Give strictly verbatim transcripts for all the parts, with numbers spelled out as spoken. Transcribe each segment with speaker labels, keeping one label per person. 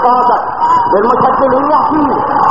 Speaker 1: صوتك بالمسجل هي فيه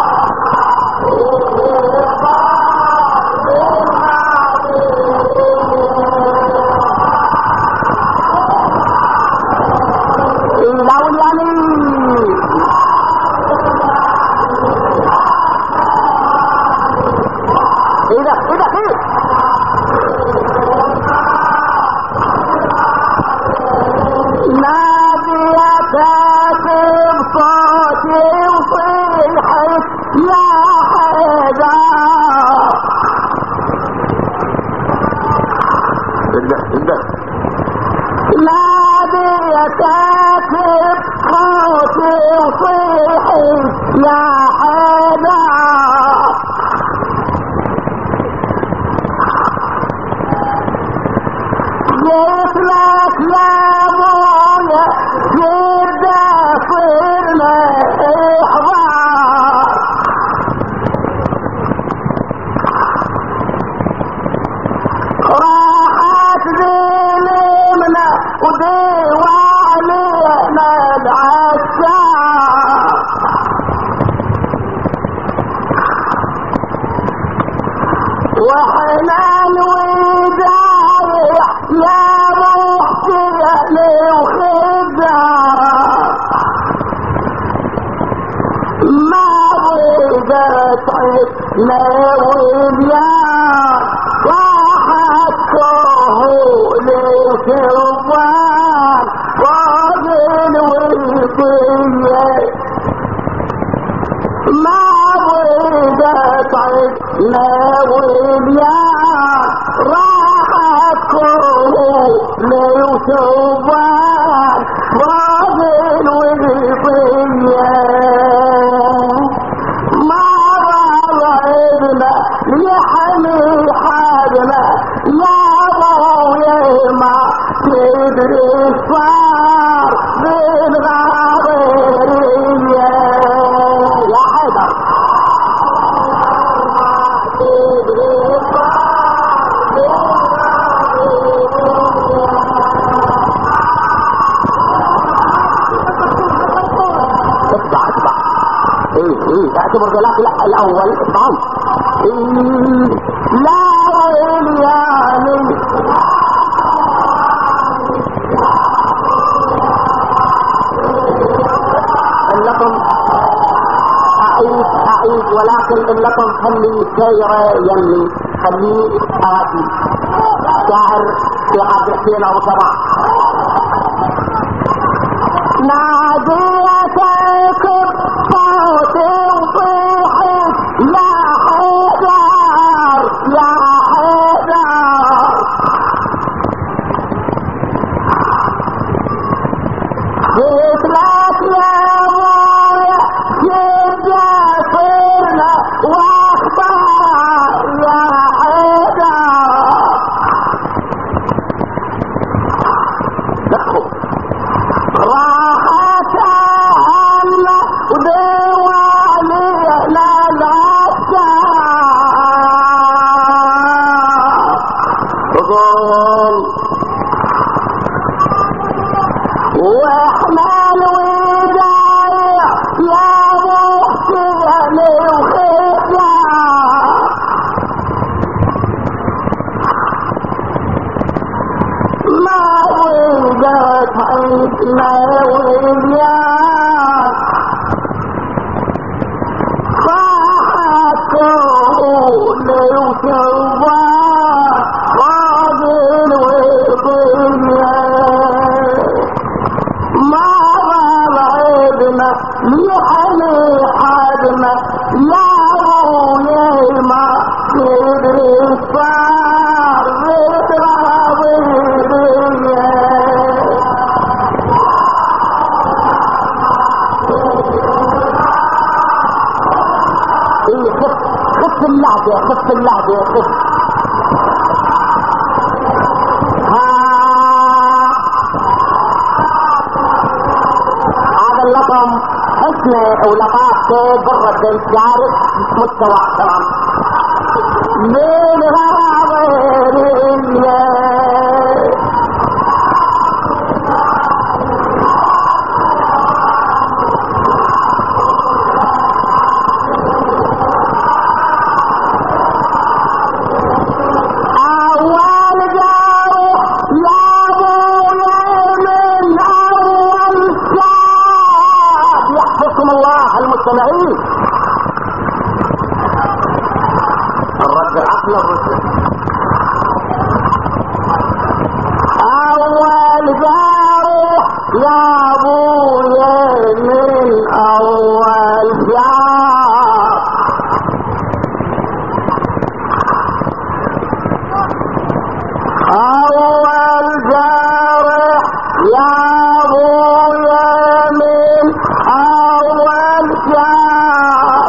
Speaker 1: الاول طبعا لا وليان لكم اعيد اعيد ولكن ان لكم خلي سير يمي خليه آتي شاعر في عبد الحسين ابو صباح ناديتكم صوتي خف اللحظة خف هذا اللقم حسن ولطافته برد الشارع مستوى احترام من غابر مستمعين. الرد عقل الرسل. اول جارح يا ابويا من اول جار، اول جارح يا ابويا من اول جار،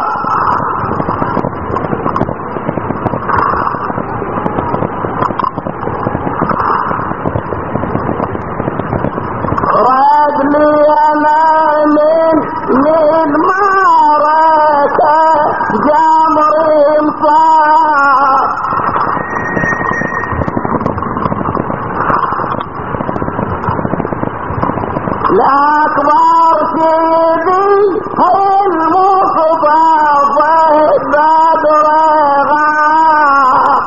Speaker 1: رد لي انا من من معركة جمر انصار، الأكبر سيدي المصطفى بدر غاب،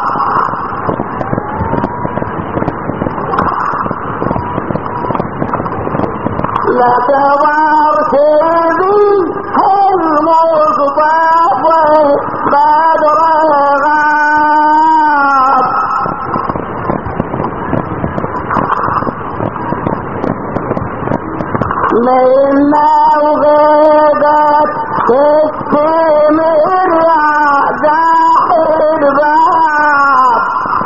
Speaker 1: الأكبر سيدي المصطفى بدر غاب، منا وغيبت تستمر يا زاحر باب،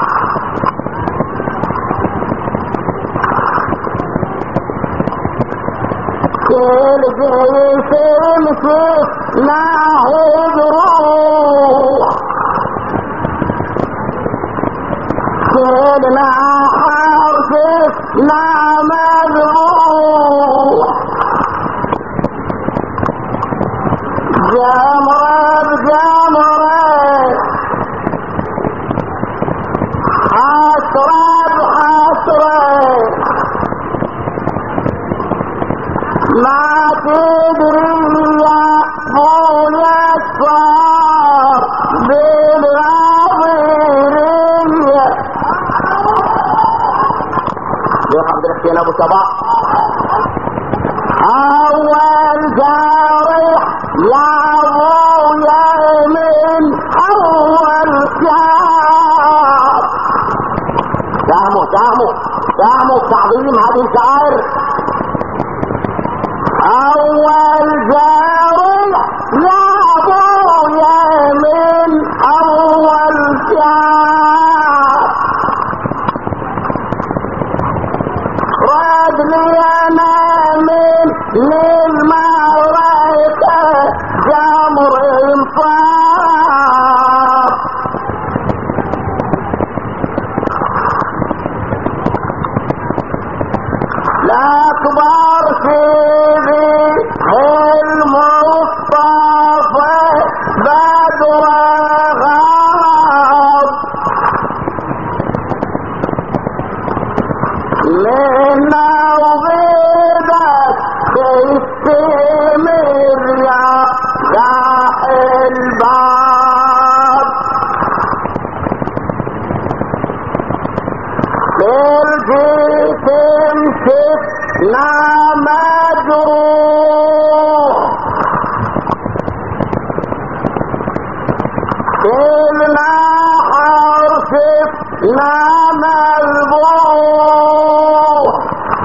Speaker 1: كل جيش مسكناه بروح، كلنا حرسنا مذبوح، جمرة بجمرة حسرة بحسرة، ما تدري يا بويا الصار بالغابرية. شيخ عبد الحسين ابو صباح. اول جارح يا ابويا من اول شهر، فهموا فهموا فهموا تعظيم هذه الشعائر. اول جارح يا ابويا من اول شهر، رد لي انا من للمعركة جمر انصار، الاكبر سيدي المصطفى بدر غاب، منا وغيبت تستمر يا زاحر الباب، كل جيت مسكنا مجروح، كلنا حرسنا مذبوح،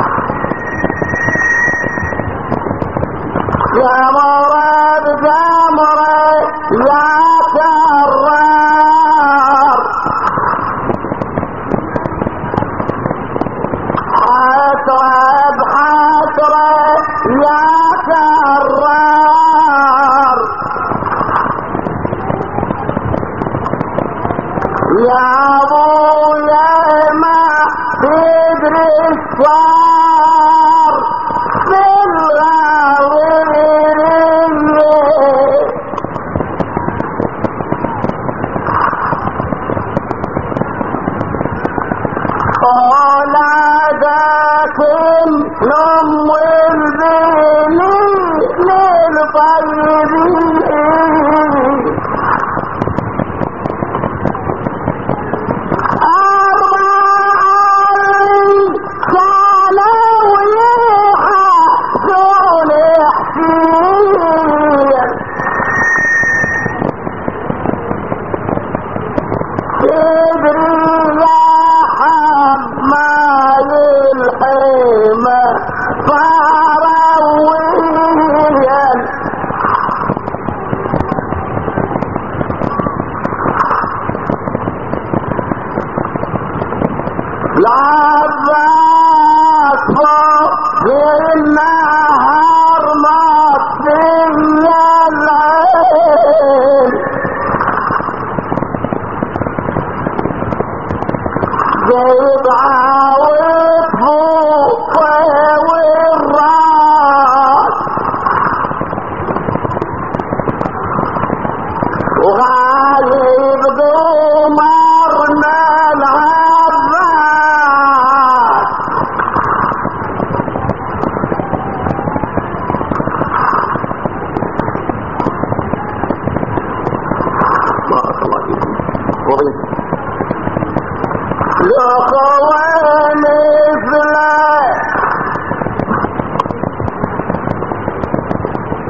Speaker 1: جمرة بجمرة يا كرار، حسرة بحسرة يا كرار، يا ابويا ما تدري الصار بالغاورية، قال ذاك نم البني للطيبين،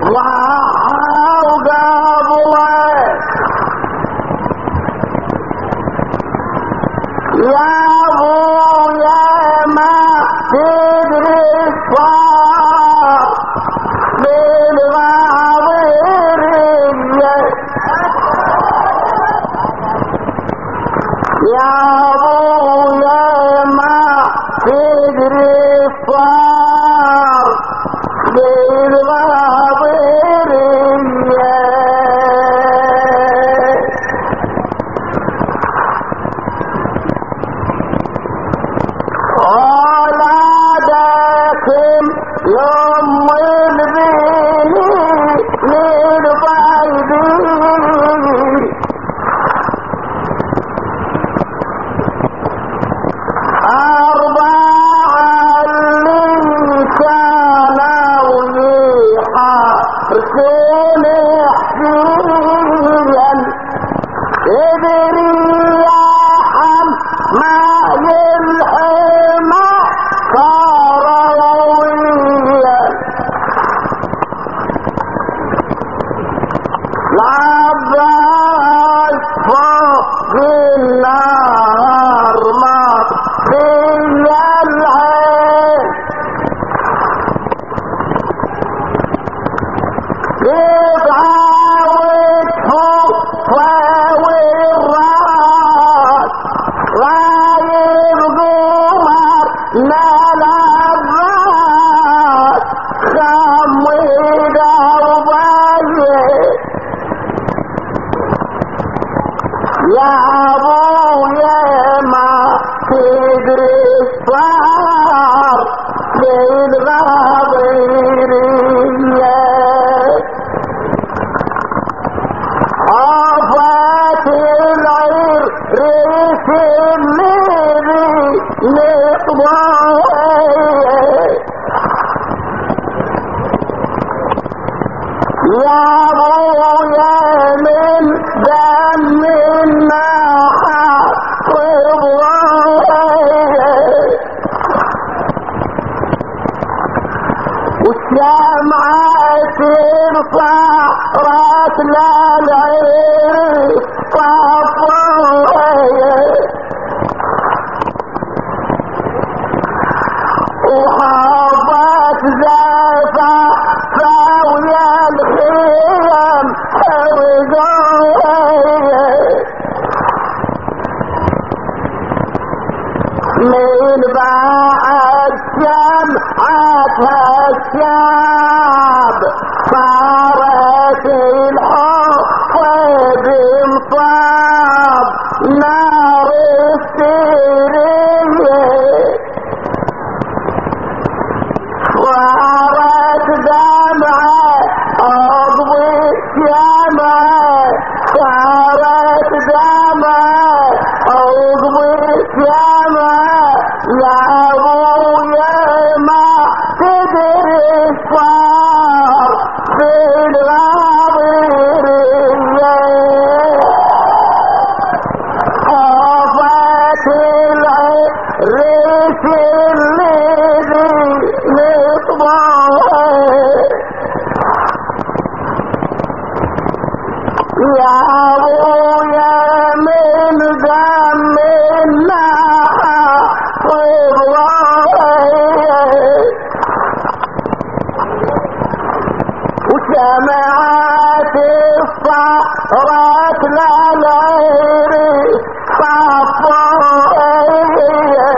Speaker 1: ضحى وقبله يا ابويا ما تدري صار بالغاضرية يا ابويا ما تدري صار بالغاضرية أولادكم يوم البيني للبيدين أربعة اللي كانوا يحرسون حسين ادري يا حم ما يلحمه كرويا لعباس فوق النار ما في العين يبعاوك فوق والراس غايب قمر نلبات خميد وضيق يا ابويا ما تدري صار بالغاضرية عفت العير ريس الليلي نقضايا يا ابويا من دم النحر والشمعة صارت للعير طفايا وحاضت زفا فويا الخيم حرقايا من بعد شمعتها الشاب صارت الحب بمصاب نار السرية صارت دمعة أضوي الشمع صارت دمعة أضوي الشمع يا ابويا ما تدري صار في الغاضرية خافت العريس الذي يطبعه يا ابويا من دم النحر وسمعت الصارت للعير صفايا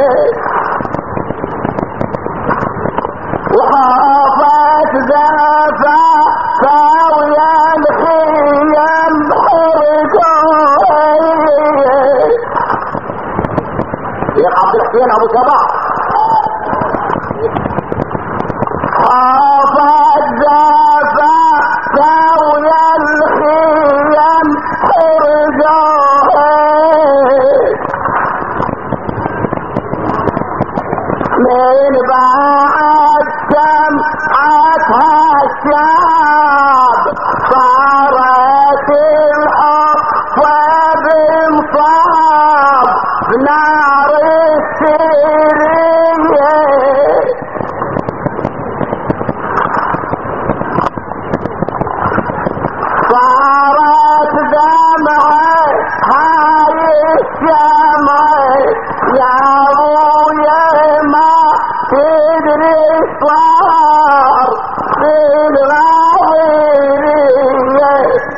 Speaker 1: وحافت زفا فاويا الخيم حرقايا يا عبد الحسين ابو صباح خافت زفا فاويا الخيم حرقايا من بعد شمعتها الشاب صارت الحب بمصاب نار السرير الصار في الغابرية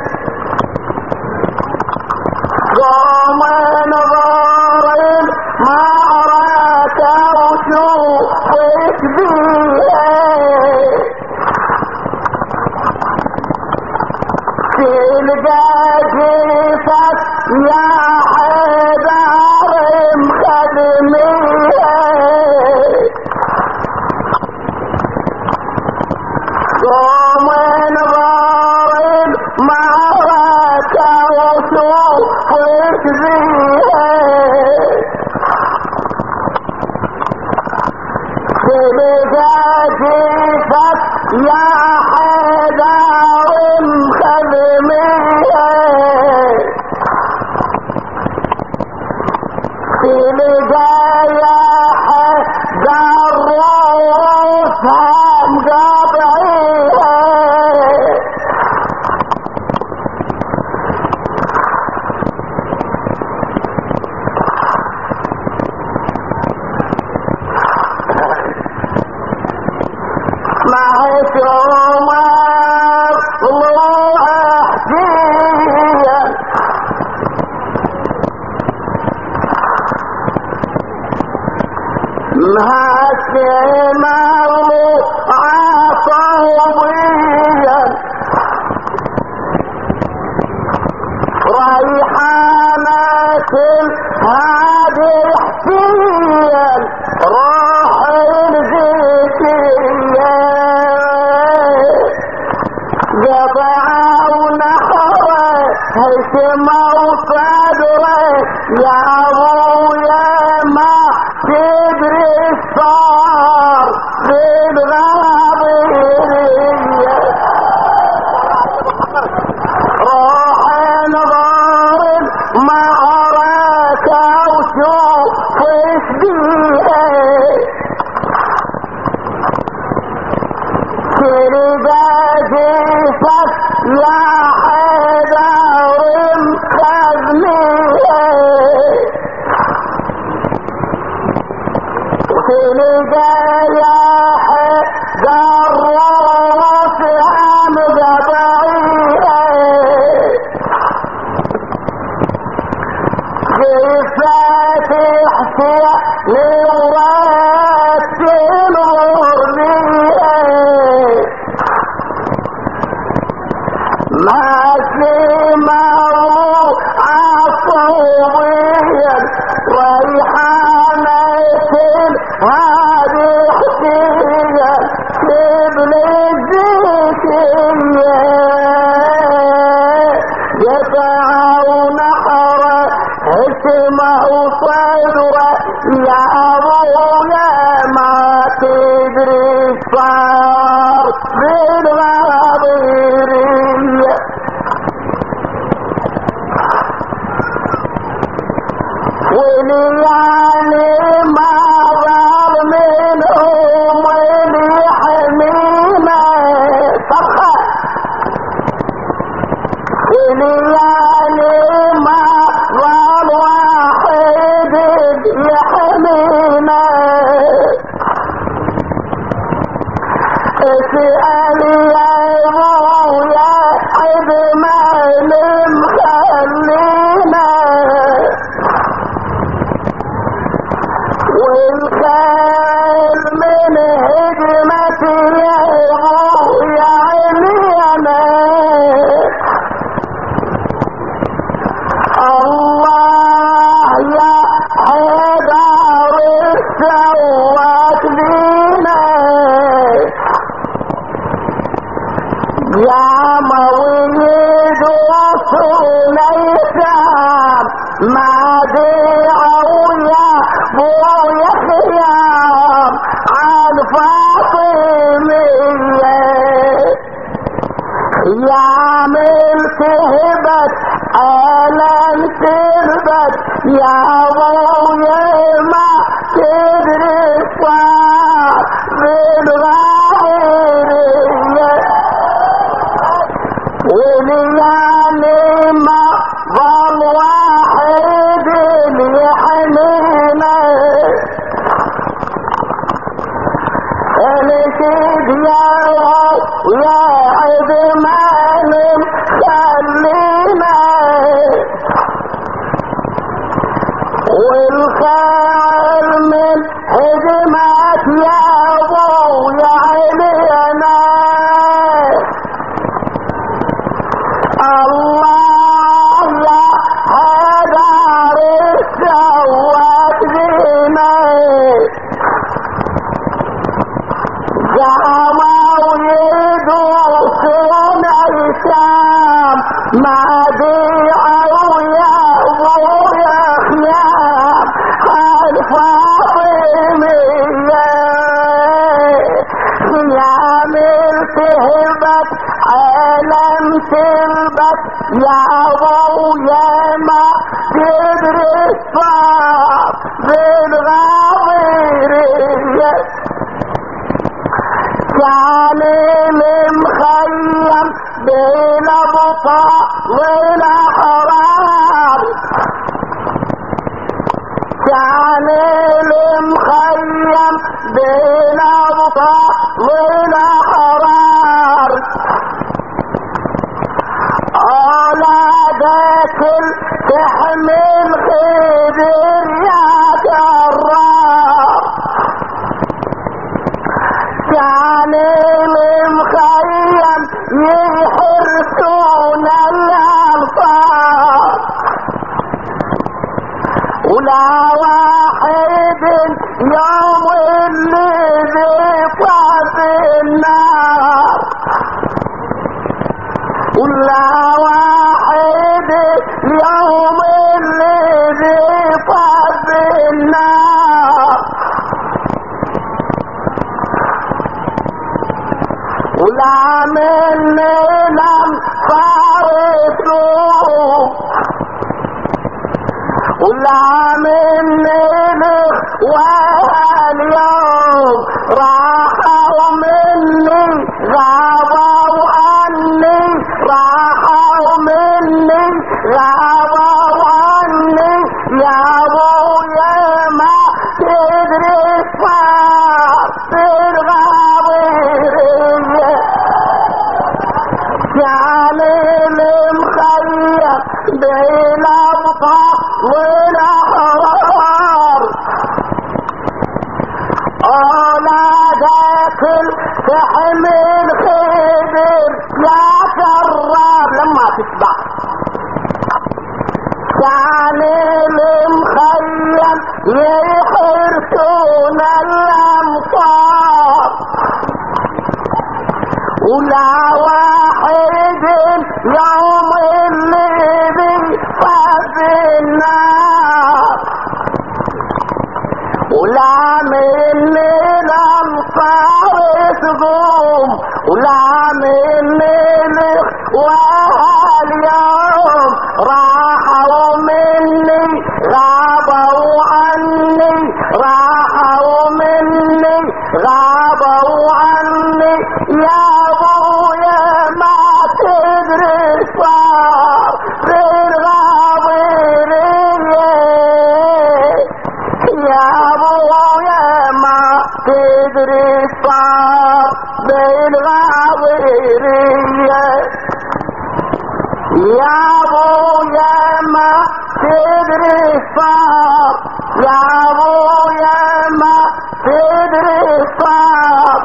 Speaker 1: قوم نظار المعركة وشوفت بيها تلقى جيفك يا حيدر مخدميها قوم نظار المعركة وشوفت بيها تلقى جيفك يا حيدر مخدميها تلقى يا حيدر روسها مقاطعيها معشومة طلوع حجية مهشمة عصوبية ريحانة هذه حسية روح الزكية قطعة ونحرة هشمة وصدرة يا ابويا ما تدري الصار في الغابرية روح نظار المعركة وشوفت بيها تلقى جيفك يا حيدر مخدميها تلقى يا حيدر روسها مقاطعيها جيفك حسين لورات الغربية مسلمة عصوبية ريحانة هذه حسية قبل الزكية قطعة ونحرة هشمة وصدرة يا ابويا ما تدري صار بالغابرية وليالي ما ظل منهم اللي يحمينا صرخة وليالي ما ظل واحد يحمينا اسأل يا ابويا عد ما مخلينا والخيل من هجمتي يا ابويا علينا الله يا حيدر سواك بينا يا مويد وصول الشام ما دعوا يا بويا خيام عن فاطمية يا ملك هبت آلان تربت يا ابويا ما تدري صار بالغابرية وليالي ما ظل واحد يحمينا لك الله يا حدار السواد ذيني قاموا يدوسون الشام ما بيعوا يا ابويا خيام الفاطمية خيام التهبت عالم تلبت يا ابويا ما تدري الصعب بالغاضرية كان المخيم بين ابطال والاحرار كان المخيم بين ابطال والاحرار اولادك تحمل خدر يا جرار كان المخيم يحرسون الانصار ولا واحد يوم اللي بيطلع النار ولا واحد يوم اللي بيطلع النار ولا من لم فارسوا ولا من واليوم راحوا مني غابوا عني راحوا مني غابوا عني يا ابويا ما تدري صار في الغابرية كان المخيم بين ابطال والاحرار اولادك تحمل خدر يا كرار لما تشبع كان المخيم يحرسون الامصار ولا واحد يوم اللي بيفاز النار ولا من الانصار تقوم ولا من واليوم راحوا مني غابوا عني راحوا مني غابوا عني يا ابويا ما تدري صار في الغابرية يا ابويا ما تدري صار بالغابرية يا ابويا ما تدري صار يا ابويا ما تدري صار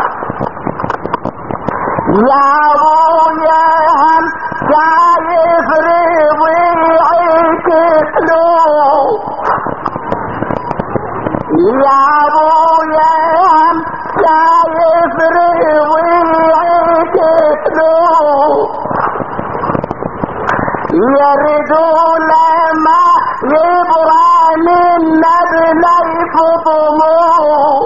Speaker 1: يا ابويا هم شايف ربيعك تلو يا ابويا هم شايف ربيعك تلو يردوا لما يبرى من نبل يفطموا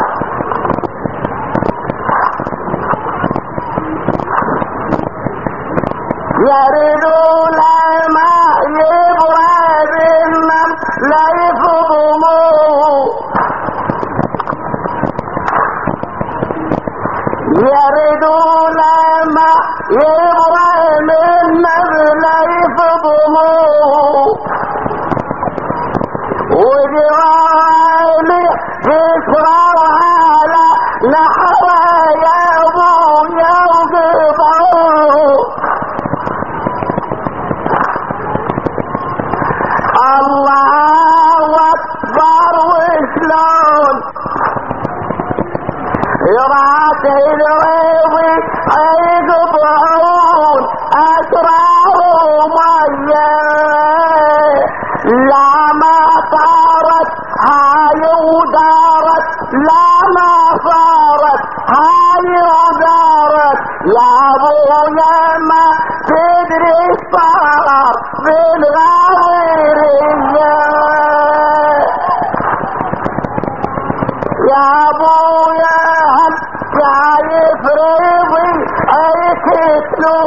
Speaker 1: يردوا لما يبرى بالنبل يفطموا يردوا لما يبرى من نبل يفطموا ودرالي جسرها على نحو يا ابويا وقطعوا الله اكبر وشلون راس الريض يقطعون الصار بالغاضرية يا ابويا هل شايف رضي ايكتلو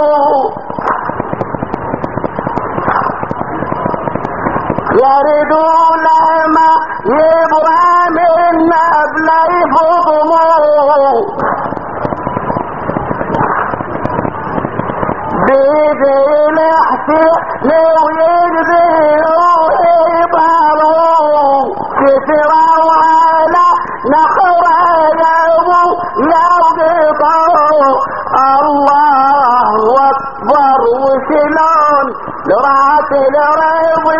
Speaker 1: يردون ما يبغى منا بلا يفضموا بيدي لحسي لو يجبروا يباروا كسروا على نحر يوم يوقفوا الله اكبر وشلون لرعة الرضي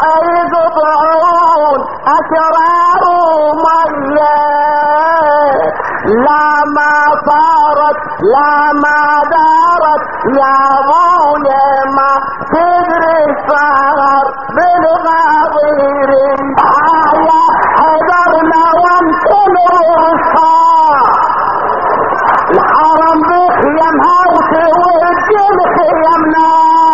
Speaker 1: يقطعون أسرار مية لا ما صارت لا ما دارت يا ابويا ما تدري الصغر بالغاضير يا حضرنا وانتظر الصار الحرم بخيمها وتوجه خيمنا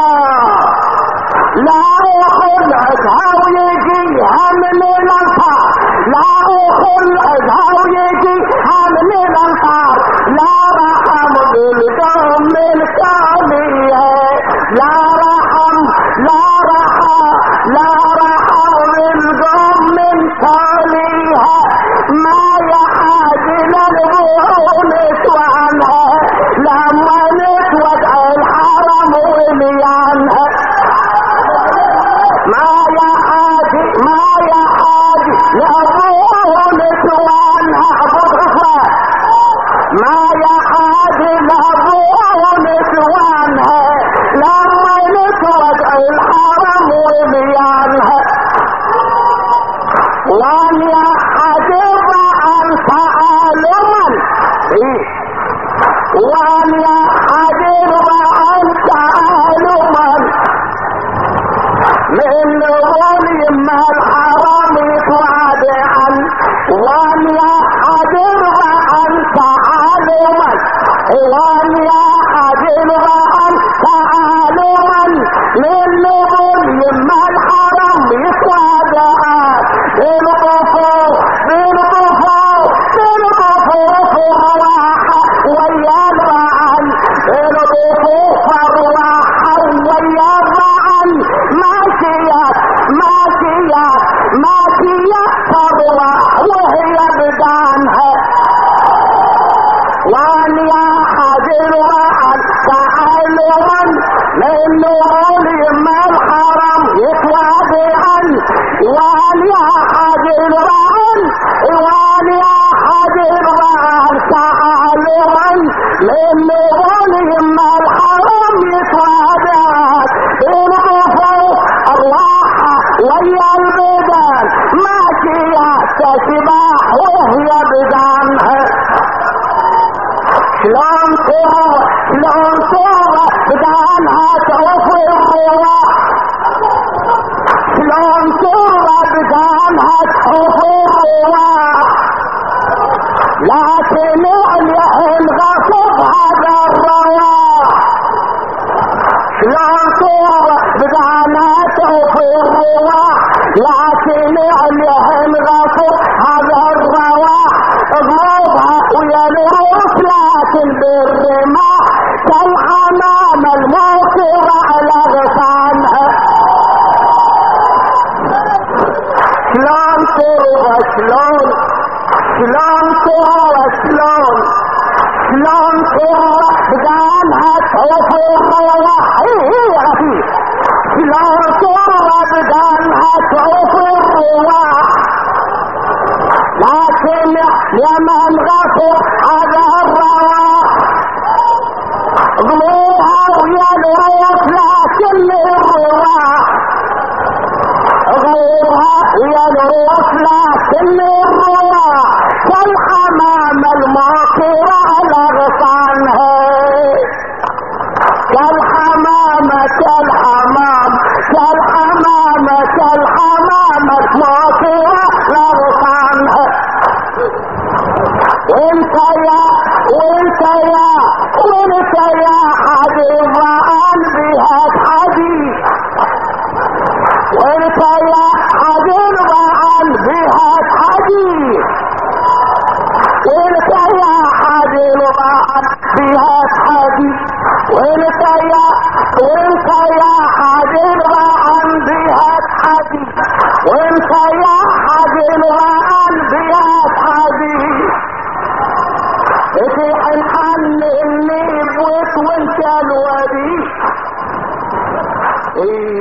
Speaker 1: لا اخل عدها ويجيها من الانصار لا اخل عدها ويجيها من الانصار لا رحم بالقوم الكامية لا رحم لا رحم لا رحم بالقوم الكامية ما يحاجل البعون وعنها لما نتوقع الحرم وليانها ما يحاجي ما يحاجي لابوه نسوانها بغفة ما يحاجي لابوه نسوانها لما نتوقع الحرم وليانها وان يحاجي عن تعالما وان يحاجي عن تعالما من ظلم الحرام يتوادعا وان يحجر عن تعالما وان يحجر عن تعالما من ظلم الحرام يتوادعا بالقفو بالقفو بالقفو فرواحة ويا الرعن بالقفو فرواحة ويا الرعن ماشيات ماشيات ماشيات تروح وهي بدانها وان يا حجر وعن تعالوا من ظلم الحرم يتوادعا وان يا حجر وعن وان يا حجر وعن تعالوا من ظلم الحرم يتوادعا بالقفو الراحة ويا البدان ماشيات تسباح وهي بدانها شلون تروح شلون تروح بدانها توفي الرواح شلون تروح بدانها توفي الرواح لكن عليه الغصب هذا الرواح شلون تروح بدانها توفي الرواح لكن عليه الغصب هذا الرواح اضربها ويا الروس لكن بالرماح كالحمام الموقر على غصانها شلون تروح شلون شلون تروح شلون شلون تروح بدانها توفي الرواح ايه ايه يا رفيق شلون تروح بدانها توفي الرواح لكن يا من غفر هذا الرواح ضلوها ويا الروح لكن الرواح ضلوها ويا الروح لكن الرواح كالحمام الموقر على غصانها كالحمام كالحمام كالحمام كالحمام الموقر على غصانها وانت يا وانت يا وانت يا حبيب عن بهاك حبيب بيها تحدي وانت يا وانت يا حاجي الغان بيها تحدي وانت يا حاجي الغان بيها تحدي في الحل اللي بوت وانت الودي